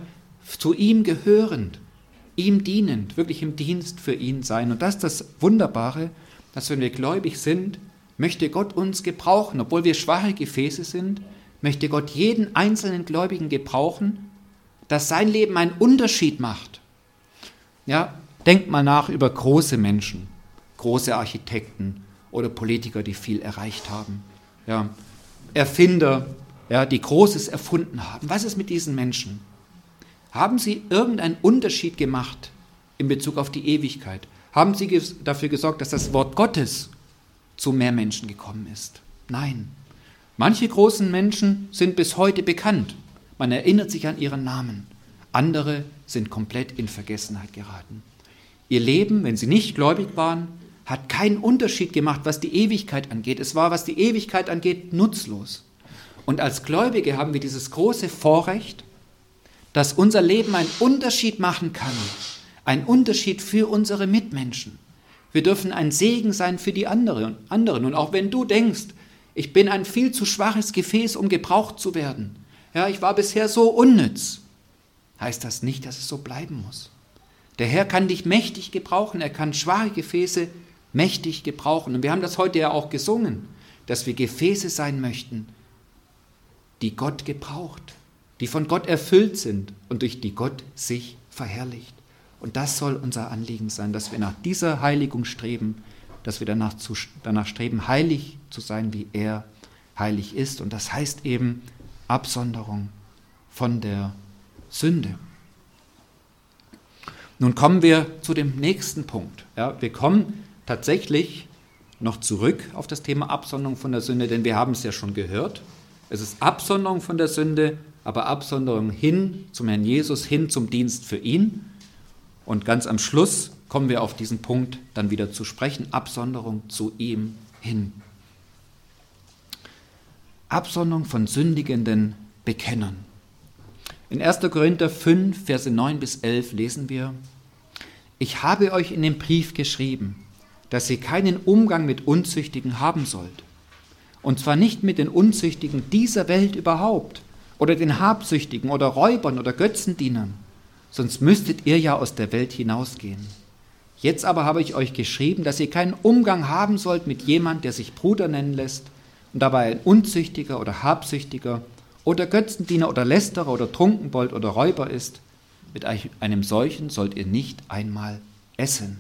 [SPEAKER 1] zu ihm gehörend, ihm dienend, wirklich im Dienst für ihn sein. Und das ist das Wunderbare, dass wenn wir gläubig sind, möchte Gott uns gebrauchen. Obwohl wir schwache Gefäße sind, möchte Gott jeden einzelnen Gläubigen gebrauchen, dass sein Leben einen Unterschied macht. Ja, denkt mal nach über große Menschen, große Architekten oder Politiker, die viel erreicht haben. Ja, Erfinder, ja, die Großes erfunden haben. Was ist mit diesen Menschen? Haben sie irgendeinen Unterschied gemacht in Bezug auf die Ewigkeit? Haben sie ges- dafür gesorgt, dass das Wort Gottes zu mehr Menschen gekommen ist? Nein. Manche großen Menschen sind bis heute bekannt. Man erinnert sich an ihren Namen. Andere sind komplett in Vergessenheit geraten. Ihr Leben, wenn sie nicht gläubig waren, hat keinen Unterschied gemacht, was die Ewigkeit angeht. Es war, was die Ewigkeit angeht, nutzlos. Und als Gläubige haben wir dieses große Vorrecht, dass unser Leben einen Unterschied machen kann. Einen Unterschied für unsere Mitmenschen. Wir dürfen ein Segen sein für die anderen. Und auch wenn du denkst, ich bin ein viel zu schwaches Gefäß, um gebraucht zu werden. Ja, ich war bisher so unnütz. Heißt das nicht, dass es so bleiben muss. Der Herr kann dich mächtig gebrauchen. Er kann schwache Gefäße mächtig gebrauchen. Und wir haben das heute ja auch gesungen, dass wir Gefäße sein möchten, die Gott gebraucht, die von Gott erfüllt sind und durch die Gott sich verherrlicht. Und das soll unser Anliegen sein, dass wir nach dieser Heiligung streben, dass wir danach, zu, danach streben, heilig zu sein, wie er heilig ist. Und das heißt eben Absonderung von der Sünde. Nun kommen wir zu dem nächsten Punkt. Ja, wir kommen tatsächlich noch zurück auf das Thema Absonderung von der Sünde, denn wir haben es ja schon gehört. Es ist Absonderung von der Sünde, aber Absonderung hin zum Herrn Jesus, hin zum Dienst für ihn. Und ganz am Schluss kommen wir auf diesen Punkt dann wieder zu sprechen, Absonderung zu ihm hin. Absonderung von sündigenden Bekennern. In erster Korinther fünf, Verse neun bis elf lesen wir: Ich habe euch in dem Brief geschrieben, dass ihr keinen Umgang mit Unzüchtigen haben sollt. Und zwar nicht mit den Unzüchtigen dieser Welt überhaupt oder den Habsüchtigen oder Räubern oder Götzendienern, sonst müsstet ihr ja aus der Welt hinausgehen. Jetzt aber habe ich euch geschrieben, dass ihr keinen Umgang haben sollt mit jemand, der sich Bruder nennen lässt und dabei ein Unzüchtiger oder Habsüchtiger oder Götzendiener oder Lästerer oder Trunkenbold oder Räuber ist. Mit einem solchen sollt ihr nicht einmal essen.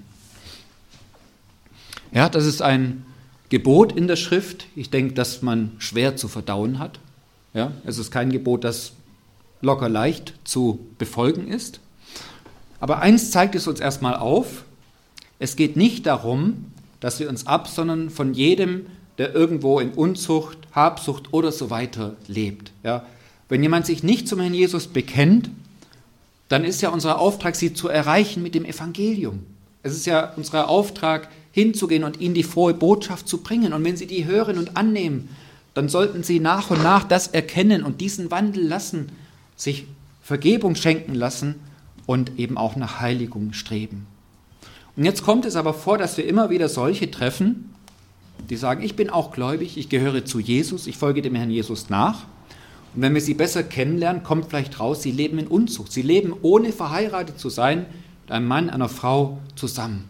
[SPEAKER 1] Ja, das ist ein Gebot in der Schrift. Ich denke, dass man schwer zu verdauen hat. Ja, es ist kein Gebot, das locker leicht zu befolgen ist. Aber eins zeigt es uns erstmal auf: Es geht nicht darum, dass wir uns absondern von jedem, der irgendwo in Unzucht, Habsucht oder so weiter lebt. Ja, wenn jemand sich nicht zum Herrn Jesus bekennt, dann ist ja unser Auftrag, sie zu erreichen mit dem Evangelium. Es ist ja unser Auftrag, hinzugehen und ihnen die frohe Botschaft zu bringen. Und wenn sie die hören und annehmen, dann sollten sie nach und nach das erkennen und diesen Wandel lassen, sich Vergebung schenken lassen und eben auch nach Heiligung streben. Und jetzt kommt es aber vor, dass wir immer wieder solche treffen, die sagen, ich bin auch gläubig, ich gehöre zu Jesus, ich folge dem Herrn Jesus nach. Und wenn wir sie besser kennenlernen, kommt vielleicht raus, sie leben in Unzucht. Sie leben, ohne verheiratet zu sein, mit einem Mann, einer Frau zusammen.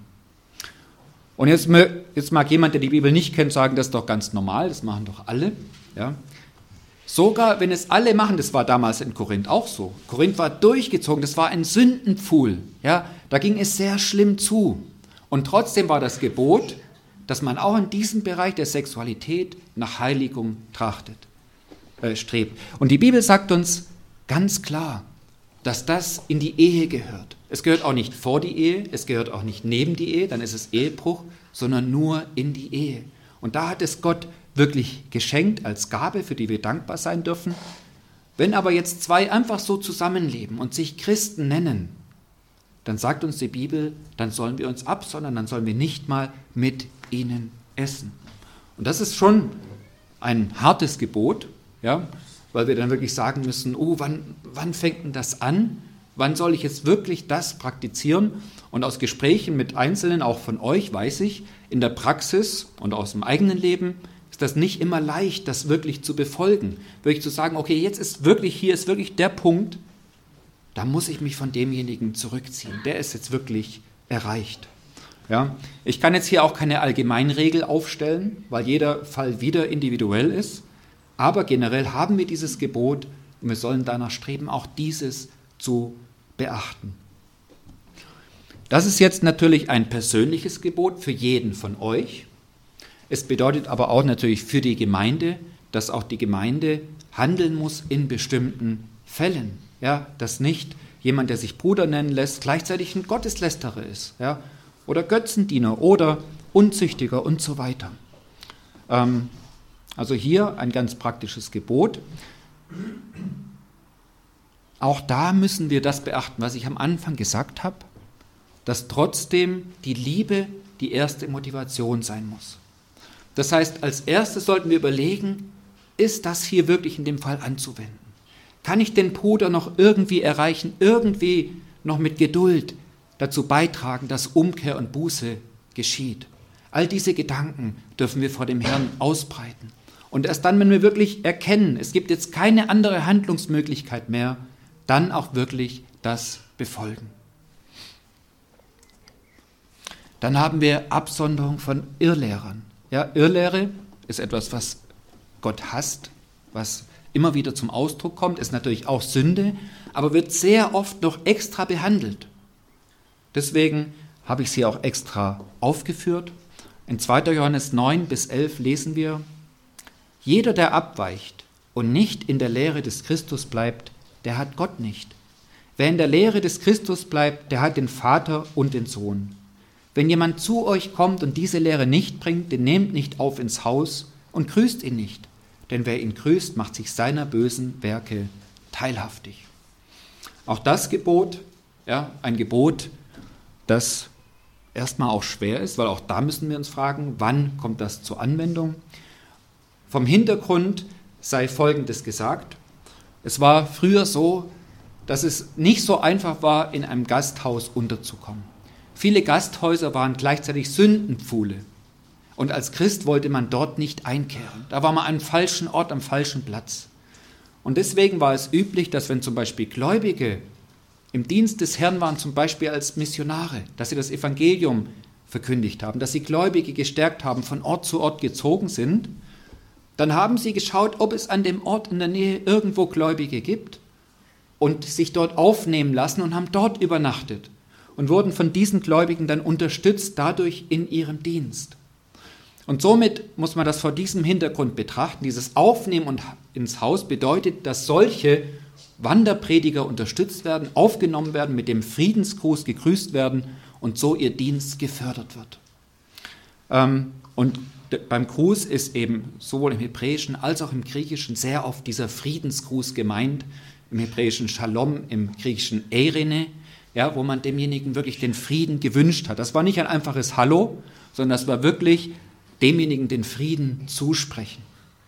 [SPEAKER 1] Und jetzt, jetzt mag jemand, der die Bibel nicht kennt, sagen, das ist doch ganz normal, das machen doch alle. Ja. Sogar wenn es alle machen, das war damals in Korinth auch so. Korinth war durchgezogen, das war ein Sündenpfuhl. Ja. Da ging es sehr schlimm zu. Und trotzdem war das Gebot, dass man auch in diesem Bereich der Sexualität nach Heiligung trachtet, äh, strebt. Und die Bibel sagt uns ganz klar, dass das in die Ehe gehört. Es gehört auch nicht vor die Ehe, es gehört auch nicht neben die Ehe, dann ist es Ehebruch, sondern nur in die Ehe. Und da hat es Gott wirklich geschenkt als Gabe, für die wir dankbar sein dürfen. Wenn aber jetzt zwei einfach so zusammenleben und sich Christen nennen, dann sagt uns die Bibel, dann sollen wir uns absondern, dann sollen wir nicht mal mit ihnen essen. Und das ist schon ein hartes Gebot, ja, weil wir dann wirklich sagen müssen, oh, wann, wann fängt denn das an? Wann soll ich jetzt wirklich das praktizieren? Und aus Gesprächen mit Einzelnen, auch von euch, weiß ich, in der Praxis und aus dem eigenen Leben ist das nicht immer leicht, das wirklich zu befolgen. Wirklich zu sagen, okay, jetzt ist wirklich, hier ist wirklich der Punkt, da muss ich mich von demjenigen zurückziehen. Der ist jetzt wirklich erreicht. Ja, ich kann jetzt hier auch keine Allgemeinregel aufstellen, weil jeder Fall wieder individuell ist. Aber generell haben wir dieses Gebot und wir sollen danach streben, auch dieses zu beachten. Das ist jetzt natürlich ein persönliches Gebot für jeden von euch. Es bedeutet aber auch natürlich für die Gemeinde, dass auch die Gemeinde handeln muss in bestimmten Fällen. Ja, dass nicht jemand, der sich Bruder nennen lässt, gleichzeitig ein Gotteslästerer ist, ja, oder Götzendiener oder Unzüchtiger und so weiter. Ähm, also hier ein ganz praktisches Gebot. Auch da müssen wir das beachten, was ich am Anfang gesagt habe, dass trotzdem die Liebe die erste Motivation sein muss. Das heißt, als erstes sollten wir überlegen, ist das hier wirklich in dem Fall anzuwenden? Kann ich den Bruder noch irgendwie erreichen, irgendwie noch mit Geduld dazu beitragen, dass Umkehr und Buße geschieht? All diese Gedanken dürfen wir vor dem Herrn ausbreiten. Und erst dann, wenn wir wirklich erkennen, es gibt jetzt keine andere Handlungsmöglichkeit mehr, dann auch wirklich das befolgen. Dann haben wir Absonderung von Irrlehrern. Ja, Irrlehre ist etwas, was Gott hasst, was immer wieder zum Ausdruck kommt, ist natürlich auch Sünde, aber wird sehr oft noch extra behandelt. Deswegen habe ich sie auch extra aufgeführt. In zweiter Johannes neun bis elf lesen wir: Jeder, der abweicht und nicht in der Lehre des Christus bleibt, der hat Gott nicht. Wer in der Lehre des Christus bleibt, der hat den Vater und den Sohn. Wenn jemand zu euch kommt und diese Lehre nicht bringt, den nehmt nicht auf ins Haus und grüßt ihn nicht. Denn wer ihn grüßt, macht sich seiner bösen Werke teilhaftig. Auch das Gebot, ja, ein Gebot, das erstmal auch schwer ist, weil auch da müssen wir uns fragen, wann kommt das zur Anwendung? Vom Hintergrund sei Folgendes gesagt: Es war früher so, dass es nicht so einfach war, in einem Gasthaus unterzukommen. Viele Gasthäuser waren gleichzeitig Sündenpfuhle. Und als Christ wollte man dort nicht einkehren. Da war man am falschen Ort, am falschen Platz. Und deswegen war es üblich, dass wenn zum Beispiel Gläubige im Dienst des Herrn waren, zum Beispiel als Missionare, dass sie das Evangelium verkündigt haben, dass sie Gläubige gestärkt haben, von Ort zu Ort gezogen sind, dann haben sie geschaut, ob es an dem Ort in der Nähe irgendwo Gläubige gibt und sich dort aufnehmen lassen und haben dort übernachtet und wurden von diesen Gläubigen dann unterstützt dadurch in ihrem Dienst. Und somit muss man das vor diesem Hintergrund betrachten. Dieses Aufnehmen und ins Haus bedeutet, dass solche Wanderprediger unterstützt werden, aufgenommen werden, mit dem Friedensgruß gegrüßt werden und so ihr Dienst gefördert wird. Und beim Gruß ist eben sowohl im Hebräischen als auch im Griechischen sehr oft dieser Friedensgruß gemeint. Im Hebräischen Shalom, im Griechischen Eirene, ja, wo man demjenigen wirklich den Frieden gewünscht hat. Das war nicht ein einfaches Hallo, sondern das war wirklich demjenigen den Frieden zusprechen.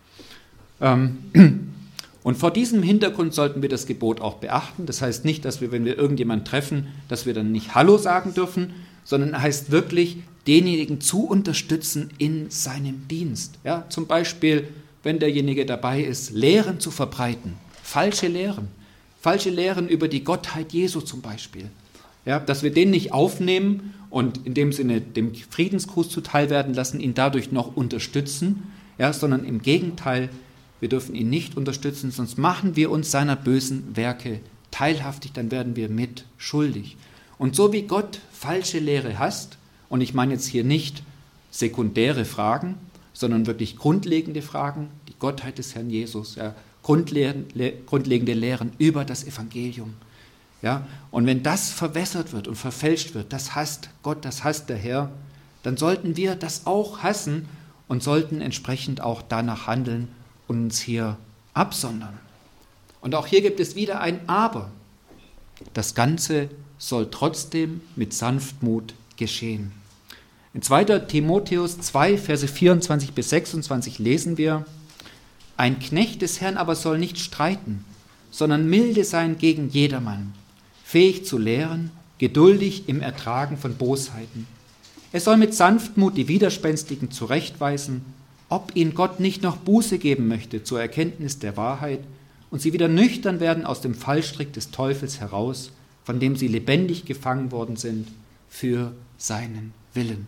[SPEAKER 1] Und vor diesem Hintergrund sollten wir das Gebot auch beachten. Das heißt nicht, dass wir, wenn wir irgendjemanden treffen, dass wir dann nicht Hallo sagen dürfen, sondern heißt wirklich, denjenigen zu unterstützen in seinem Dienst. Ja, zum Beispiel, wenn derjenige dabei ist, Lehren zu verbreiten, falsche Lehren, falsche Lehren über die Gottheit Jesu zum Beispiel. Ja, dass wir den nicht aufnehmen und in dem Sinne dem Friedensgruß zuteil werden lassen, ihn dadurch noch unterstützen, ja, sondern im Gegenteil, wir dürfen ihn nicht unterstützen, sonst machen wir uns seiner bösen Werke teilhaftig, dann werden wir mit schuldig. Und so wie Gott falsche Lehre hasst, und ich meine jetzt hier nicht sekundäre Fragen, sondern wirklich grundlegende Fragen, die Gottheit des Herrn Jesus, ja, grundlegende Lehren über das Evangelium. Ja, und wenn das verwässert wird und verfälscht wird, das hasst Gott, das hasst der Herr, dann sollten wir das auch hassen und sollten entsprechend auch danach handeln und uns hier absondern. Und auch hier gibt es wieder ein Aber. Das Ganze soll trotzdem mit Sanftmut geschehen. In zweiter Timotheus zwei, Verse vierundzwanzig bis sechsundzwanzig lesen wir: Ein Knecht des Herrn aber soll nicht streiten, sondern milde sein gegen jedermann, fähig zu lehren, geduldig im Ertragen von Bosheiten. Er soll mit Sanftmut die Widerspenstigen zurechtweisen, ob ihnen Gott nicht noch Buße geben möchte zur Erkenntnis der Wahrheit und sie wieder nüchtern werden aus dem Fallstrick des Teufels heraus, von dem sie lebendig gefangen worden sind für seinen Willen.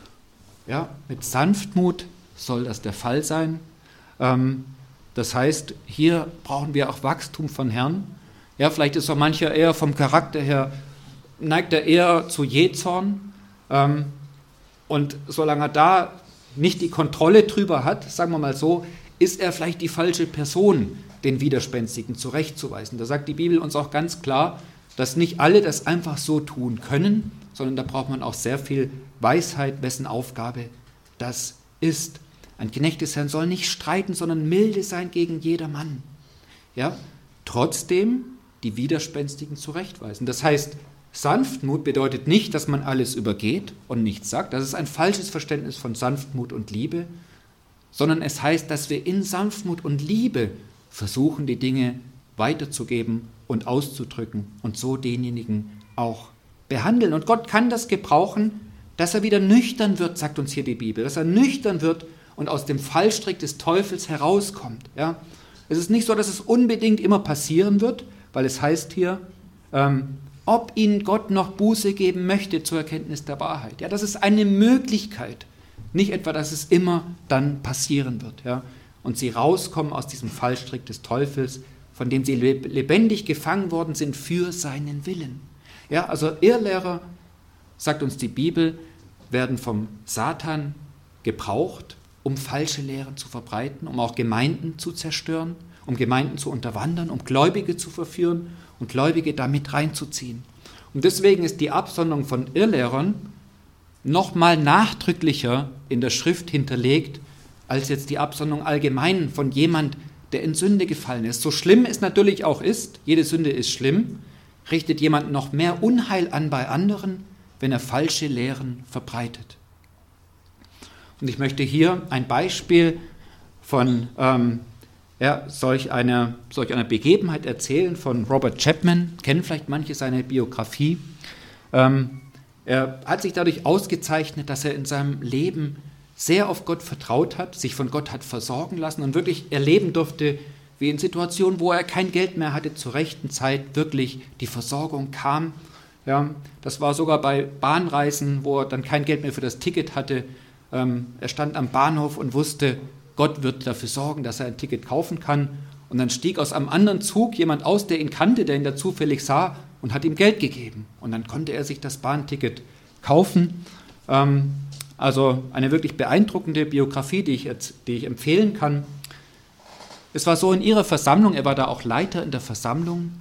[SPEAKER 1] Ja, mit Sanftmut soll das der Fall sein. Ähm, das heißt, hier brauchen wir auch Wachstum von Herrn. Ja, vielleicht ist auch mancher eher vom Charakter her, neigt er eher zu Jähzorn. Ähm, und solange er da nicht die Kontrolle drüber hat, sagen wir mal so, ist er vielleicht die falsche Person, den Widerspenstigen zurechtzuweisen. Da sagt die Bibel uns auch ganz klar, dass nicht alle das einfach so tun können, sondern da braucht man auch sehr viel Weisheit, wessen Aufgabe das ist. Ein Knecht des Herrn soll nicht streiten, sondern milde sein gegen jedermann. Ja? Trotzdem die Widerspenstigen zurechtweisen. Das heißt, Sanftmut bedeutet nicht, dass man alles übergeht und nichts sagt. Das ist ein falsches Verständnis von Sanftmut und Liebe, sondern es heißt, dass wir in Sanftmut und Liebe versuchen, die Dinge weiterzugeben und auszudrücken und so denjenigen auch behandeln. Und Gott kann das gebrauchen, dass er wieder nüchtern wird, sagt uns hier die Bibel, dass er nüchtern wird und aus dem Fallstrick des Teufels herauskommt. Ja? Es ist nicht so, dass es unbedingt immer passieren wird, weil es heißt hier, ähm, ob ihnen Gott noch Buße geben möchte zur Erkenntnis der Wahrheit. Ja, das ist eine Möglichkeit, nicht etwa, dass es immer dann passieren wird. Ja? Und sie rauskommen aus diesem Fallstrick des Teufels, von dem sie lebendig gefangen worden sind für seinen Willen. Ja, also Irrlehrer, sagt uns die Bibel, werden vom Satan gebraucht, um falsche Lehren zu verbreiten, um auch Gemeinden zu zerstören, um Gemeinden zu unterwandern, um Gläubige zu verführen und Gläubige damit reinzuziehen. Und deswegen ist die Absonderung von Irrlehrern noch mal nachdrücklicher in der Schrift hinterlegt, als jetzt die Absonderung allgemein von jemand, der in Sünde gefallen ist. So schlimm es natürlich auch ist, jede Sünde ist schlimm, richtet jemand noch mehr Unheil an bei anderen, wenn er falsche Lehren verbreitet. Und ich möchte hier ein Beispiel von ähm, ja, solch, einer, solch einer Begebenheit erzählen von Robert Chapman. Kennen vielleicht manche seine Biografie. Ähm, er hat sich dadurch ausgezeichnet, dass er in seinem Leben sehr auf Gott vertraut hat, sich von Gott hat versorgen lassen und wirklich erleben durfte, wie in Situationen, wo er kein Geld mehr hatte, zur rechten Zeit wirklich die Versorgung kam. Ja, das war sogar bei Bahnreisen, wo er dann kein Geld mehr für das Ticket hatte. Ähm, er stand am Bahnhof und wusste, Gott wird dafür sorgen, dass er ein Ticket kaufen kann. Und dann stieg aus einem anderen Zug jemand aus, der ihn kannte, der ihn da zufällig sah und hat ihm Geld gegeben. Und dann konnte er sich das Bahnticket kaufen. Ähm, also eine wirklich beeindruckende Biografie, die ich, jetzt, die ich empfehlen kann. Es war so in ihrer Versammlung, er war da auch Leiter in der Versammlung,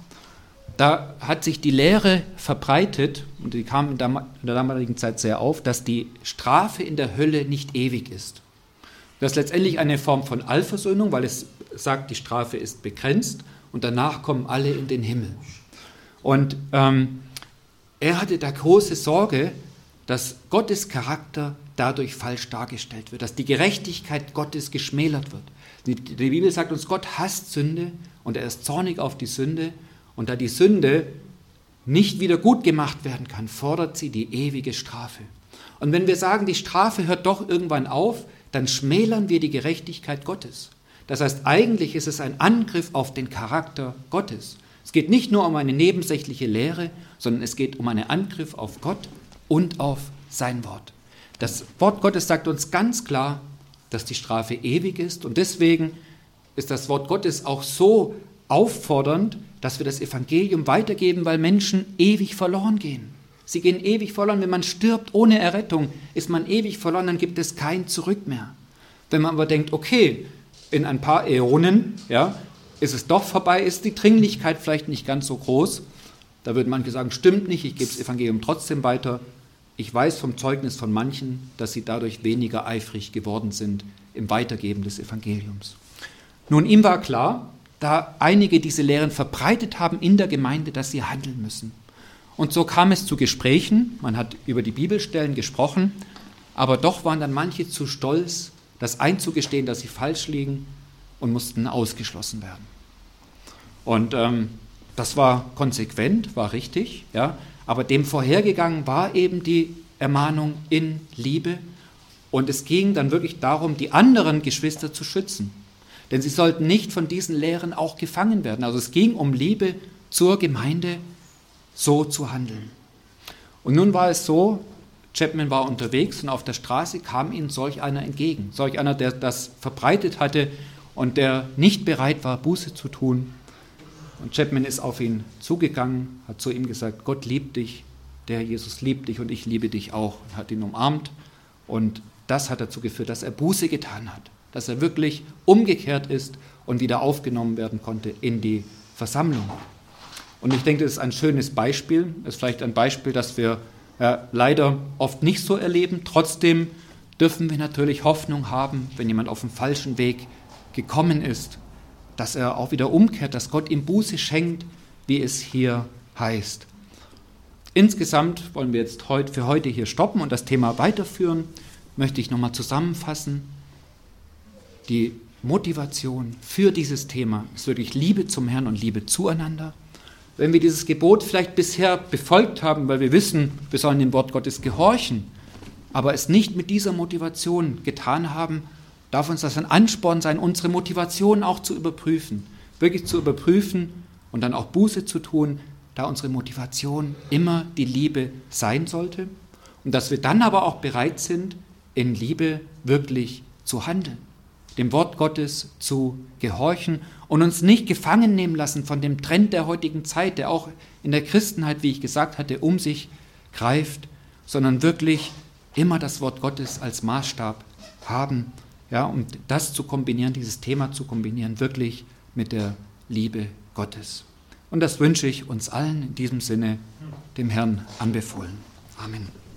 [SPEAKER 1] da hat sich die Lehre verbreitet, und die kam in der damaligen Zeit sehr auf, dass die Strafe in der Hölle nicht ewig ist. Das ist letztendlich eine Form von Allversöhnung, weil es sagt, die Strafe ist begrenzt und danach kommen alle in den Himmel. Und ähm, er hatte da große Sorge, dass Gottes Charakter dadurch falsch dargestellt wird, dass die Gerechtigkeit Gottes geschmälert wird. Die, die Bibel sagt uns, Gott hasst Sünde und er ist zornig auf die Sünde. Und da die Sünde nicht wieder gut gemacht werden kann, fordert sie die ewige Strafe. Und wenn wir sagen, die Strafe hört doch irgendwann auf, dann schmälern wir die Gerechtigkeit Gottes. Das heißt, eigentlich ist es ein Angriff auf den Charakter Gottes. Es geht nicht nur um eine nebensächliche Lehre, sondern es geht um einen Angriff auf Gott und auf sein Wort. Das Wort Gottes sagt uns ganz klar, dass die Strafe ewig ist. Und deswegen ist das Wort Gottes auch so auffordernd, dass wir das Evangelium weitergeben, weil Menschen ewig verloren gehen. Sie gehen ewig verloren. Wenn man stirbt ohne Errettung, ist man ewig verloren, dann gibt es kein Zurück mehr. Wenn man aber denkt, okay, in ein paar Äonen ja, ist es doch vorbei, ist die Dringlichkeit vielleicht nicht ganz so groß, da würden manche sagen, stimmt nicht, ich gebe das Evangelium trotzdem weiter. Ich weiß vom Zeugnis von manchen, dass sie dadurch weniger eifrig geworden sind im Weitergeben des Evangeliums. Nun, ihm war klar, da einige diese Lehren verbreitet haben in der Gemeinde, dass sie handeln müssen. Und so kam es zu Gesprächen, man hat über die Bibelstellen gesprochen, aber doch waren dann manche zu stolz, das einzugestehen, dass sie falsch liegen und mussten ausgeschlossen werden. Und ähm, das war konsequent, war richtig, ja, aber dem vorhergegangen war eben die Ermahnung in Liebe und es ging dann wirklich darum, die anderen Geschwister zu schützen. Denn sie sollten nicht von diesen Lehren auch gefangen werden. Also es ging um Liebe zur Gemeinde, so zu handeln. Und nun war es so, Chapman war unterwegs und auf der Straße kam ihm solch einer entgegen. Solch einer, der das verbreitet hatte und der nicht bereit war, Buße zu tun. Und Chapman ist auf ihn zugegangen, hat zu ihm gesagt, Gott liebt dich, der Jesus liebt dich und ich liebe dich auch. Und hat ihn umarmt und das hat dazu geführt, dass er Buße getan hat, dass er wirklich umgekehrt ist und wieder aufgenommen werden konnte in die Versammlung. Und ich denke, das ist ein schönes Beispiel, das ist vielleicht ein Beispiel, das wir ja, leider oft nicht so erleben. Trotzdem dürfen wir natürlich Hoffnung haben, wenn jemand auf den falschen Weg gekommen ist, dass er auch wieder umkehrt, dass Gott ihm Buße schenkt, wie es hier heißt. Insgesamt wollen wir jetzt heute, für heute hier stoppen und das Thema weiterführen. Möchte ich nochmal zusammenfassen. Die Motivation für dieses Thema ist wirklich Liebe zum Herrn und Liebe zueinander. Wenn wir dieses Gebot vielleicht bisher befolgt haben, weil wir wissen, wir sollen dem Wort Gottes gehorchen, aber es nicht mit dieser Motivation getan haben, darf uns das ein Ansporn sein, unsere Motivation auch zu überprüfen, wirklich zu überprüfen und dann auch Buße zu tun, da unsere Motivation immer die Liebe sein sollte und dass wir dann aber auch bereit sind, in Liebe wirklich zu handeln, dem Wort Gottes zu gehorchen und uns nicht gefangen nehmen lassen von dem Trend der heutigen Zeit, der auch in der Christenheit, wie ich gesagt hatte, um sich greift, sondern wirklich immer das Wort Gottes als Maßstab haben, ja, um das zu kombinieren, dieses Thema zu kombinieren, wirklich mit der Liebe Gottes. Und das wünsche ich uns allen in diesem Sinne dem Herrn anbefohlen. Amen.